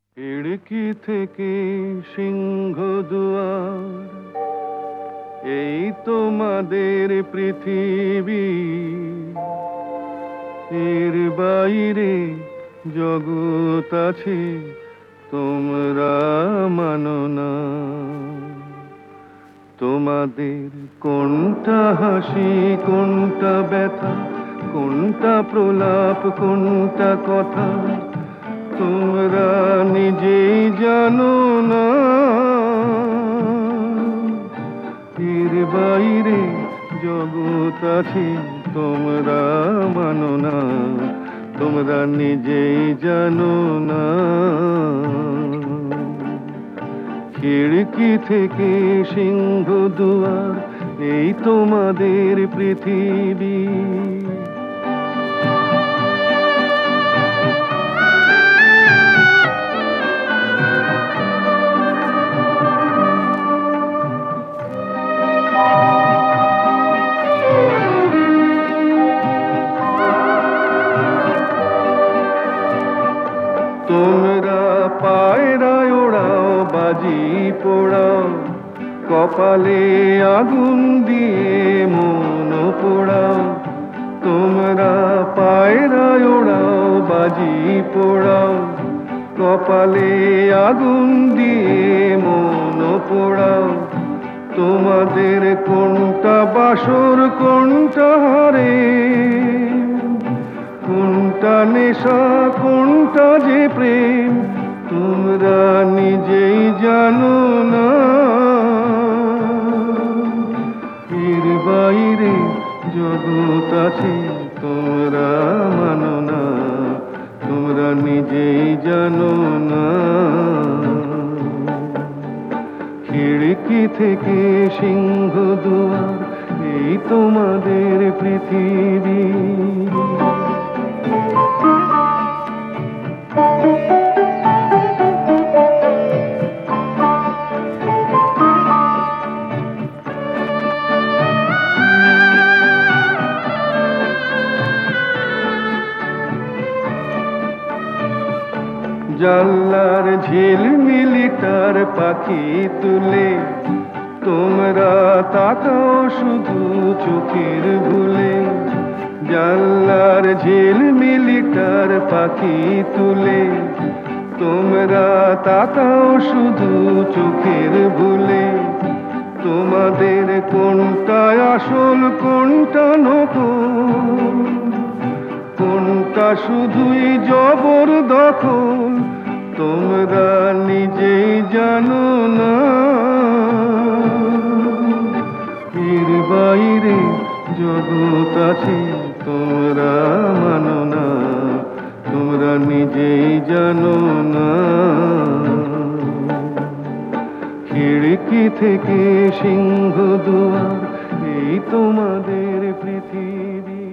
খিড়কি থেকে সিংহ দুয়ার, এই তোমাদের পৃথিবী। এর বাইরে জগৎ আছে, তোমরা মানো না। তোমাদের কোনটা হাসি, কোনটা ব্যথা, কোনটা প্রলাপ, কোনটা কথা, তোমরা নিজেই জানো না। এর বাইরে জগৎ আছে, তোমরা মানো না। তোমরা নিজেই জানো না। খিড়কি থেকে সিংহ দুয়ার, এই তোমাদের পৃথিবী। তোমরা পায়রায় ওড়াও, বাজি পোড়াও, কপালে আগুন দিয়ে মন পোড়াও। তোমরা পায়রায় ওড়াও, বাজি পোড়াও, কপালে আগুন দিয়ে মন পোড়াও। তোমাদের কোনটা বাসর, কোনটা হারে, কোনটা নেশা, কোনটা যে প্রেম, তোমরা নিজেই জানো না। এর বাইরে জগৎ আছে, তোমরা মানো না। তোমরা নিজেই জানো না। খিড়কি থেকে সিংহ দুয়ার, এই তোমাদের পৃথিবী। জানলার ঝিলমিলিটার পাখি তুলে, তোমরা তাকাও শুধু চোখের ভুলে। জানলার ঝিলমিলিটার পাখি তুলে, তোমরা তাকাও শুধু চোখের ভুলে। তোমাদের কোনটা আসল, কোনটা নকল, কোনটা শুধুই জবরদখল, তোমরা নিজেই জানো না। এর বাইরে জগৎ আছে, তোমরা মানো না। তোমরা নিজেই জানো না। খিড়কি থেকে সিংহ দুয়ার, এই তোমাদের পৃথিবী।